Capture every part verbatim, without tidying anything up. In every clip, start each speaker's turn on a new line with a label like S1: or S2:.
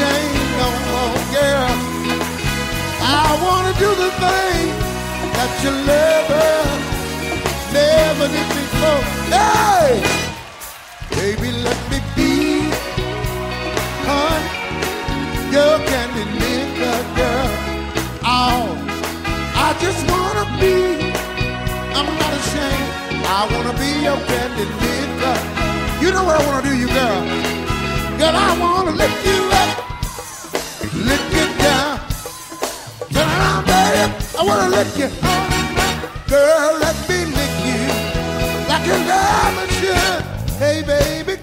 S1: ashamed no more, girl. I wanna do the thing that you never, never did before. Hey, baby, let me be, honey, your candy nigga, girl. Oh, I just wanna be, I'm not ashamed. I wanna be your candy nigga. You know what I wanna do, you girl. Girl, I wanna lift you up, lift you down. Turn around, baby, I wanna lift you. Girl, let me lick you like you love me should. Hey, baby,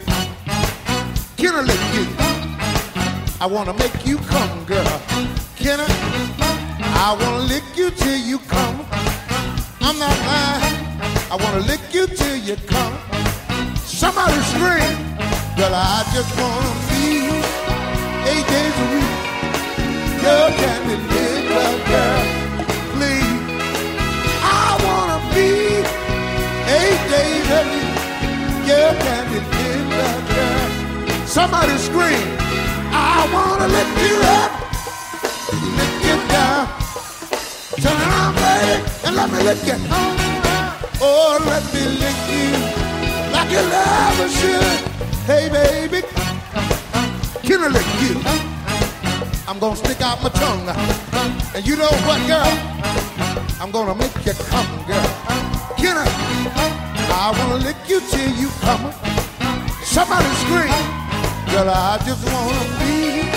S1: can I lick you? I wanna make you come, girl. Can I? I wanna lick you till you come. I'm not lying. I wanna lick you till you come. Somebody scream. Girl, I just wanna be eight days a week. Your candy nigga, girl, please. I wanna be eight days a week. Your candy nigga, girl. Somebody scream. I wanna lift you up, lift you down. Turn around, baby, and let me lick you. Oh, let me lick you like you love me should. Hey, baby, can I lick you? I'm gonna stick out my tongue. And you know what, girl? I'm gonna make you come, girl. Can I? I wanna lick you till you come. Somebody scream. Girl, I just wanna be,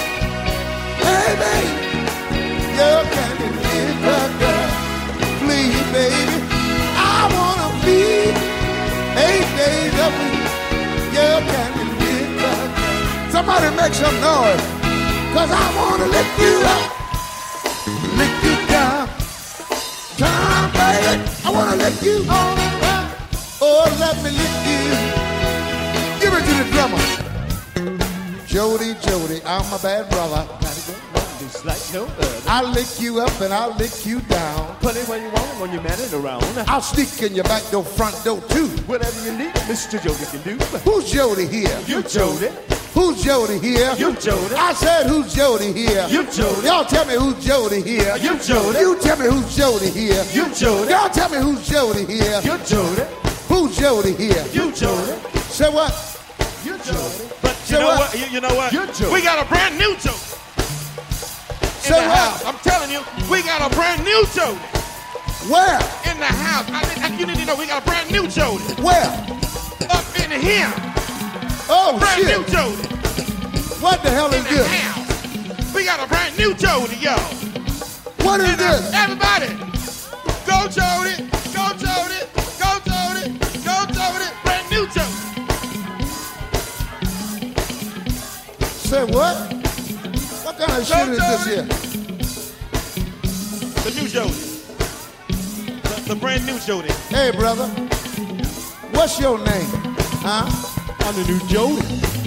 S1: hey, baby, your candy nigga, girl. Please, baby, I wanna be eight days a week. Your candy nigga, girl. Somebody make some noise, cause I wanna lift you up, lift you down. Turn around, baby, I wanna lift you on. Oh, let me lift you. Give it to the drummer. Jody, Jody, I'm a bad brother.
S2: Just like no other.
S1: I'll lick you up and I'll lick you down.
S2: Put it where you want when you're manning around.
S1: I'll sneak in your back door, front door too.
S2: Whatever you need, Mister Jody can do.
S1: Who's Jody here?
S2: You Jody.
S1: Who's Jody here?
S2: You Jody.
S1: I said who's Jody here?
S2: You Jody.
S1: Y'all tell me who's Jody here?
S2: You Jody.
S1: You tell me who's Jody here?
S2: You Jody.
S1: Y'all tell me who's Jody here?
S2: You Jody.
S1: Who's Jody here?
S2: You Jody.
S1: Say what?
S2: You Jody.
S3: But you
S1: Say
S3: know
S1: what?
S3: what? You, you know what?
S2: You Jody.
S3: We got a brand new Jody in
S1: Say
S3: the
S1: what?
S3: house. I'm telling you, we got a brand new Jody
S1: Where?
S3: in the house. I mean, you need to know we got a brand new Jody
S1: Where?
S3: up in here.
S1: Oh
S3: Brand
S1: shit!
S3: new Jody
S1: What the hell is
S3: in the
S1: this?
S3: house. We got a brand new Jody, y'all.
S1: What is
S3: And, uh,
S1: this?
S3: Everybody, go Jody, go Jody, go Jody, go Jody, brand new Jody.
S1: Say what? What kind of shit is this here?
S3: The new Jody. The, the brand new Jody.
S1: Hey, brother. What's your name? Huh?
S2: I'm the new Jody.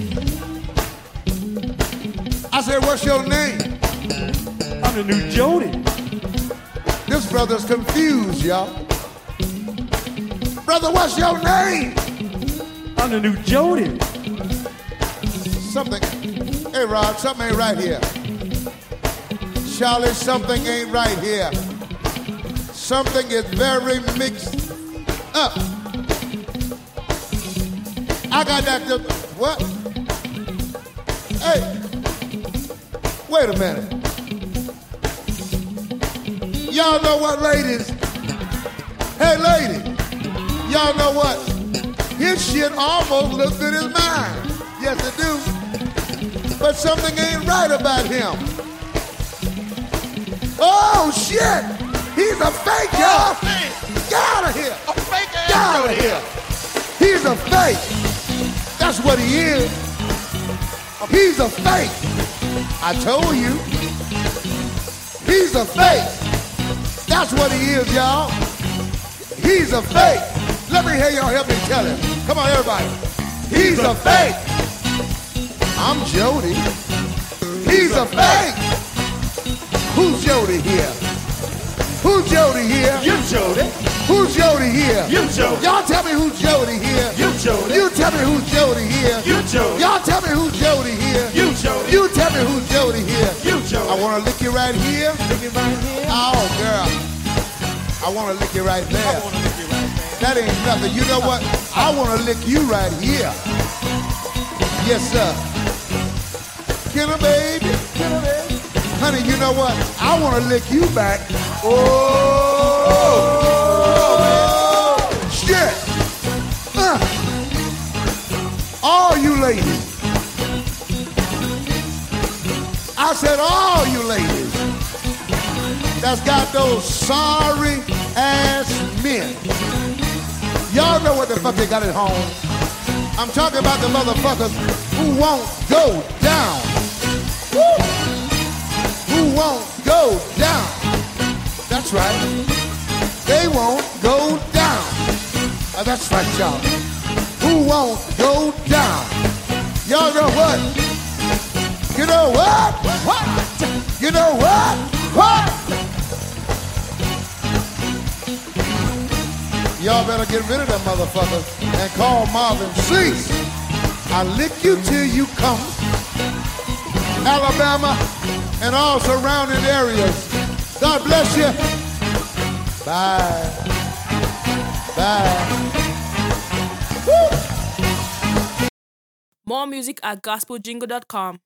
S1: I said, what's your name?
S2: I'm the new Jody.
S1: This brother's confused, y'all. Brother, what's your name?
S2: I'm the new Jody.
S1: Something. Hey, Rod, something ain't right here. Charlie, something ain't right here. Something is very mixed up. I got that. What? Hey, wait a minute. Y'all know what, ladies? Hey, lady, y'all know what? His shit almost looks good as mine. Yes, it do. But something ain't right about him. Oh, shit! He's a fake, y'all!
S3: Oh, man.
S1: Get out of here!
S3: A fake ass
S1: Get out of
S3: Jody.
S1: here! He's a fake! That's what he is. He's a fake! I told you. He's a fake! That's what he is, y'all. He's a fake! Let me hear y'all help me tell him. Come on, everybody. He's a fake! I'm Jody. He's a fake! Who's Jody here? Who's Jody here?
S2: You Jody.
S1: Who's Jody here?
S2: You Jody.
S1: Y'all tell me who's Jody here.
S2: You Jody.
S1: You tell me who's Jody here.
S2: You Jody.
S1: Y'all tell me who's Jody here.
S2: You Jody.
S1: You tell Tell me who's Jody here.
S3: You, Jody.
S1: I wanna lick you right here.
S3: Lick it right here.
S1: Oh, girl. I wanna lick you right there.
S3: I wanna lick it right there.
S1: That ain't nothing. You know what? I wanna lick you right here. Yes, sir. Can I, baby? Can I, baby? Honey, you know what? I wanna lick you back. Oh, oh, man. Shit. Uh. All you ladies. I said all you ladies that's got those sorry ass men. Y'all know what the fuck they got at home. I'm talking about the motherfuckers who won't go down. Woo. Who won't go down. That's right. They won't go down. Uh, that's right, y'all. Who won't go down. Y'all know what? You know what? What? You know what? What? Y'all better get rid of them motherfuckers and call Marvin Cease. I lick you till you come. Alabama and all surrounding areas. God bless you. Bye. Bye. Woo.
S4: More music at gospel jingle dot com.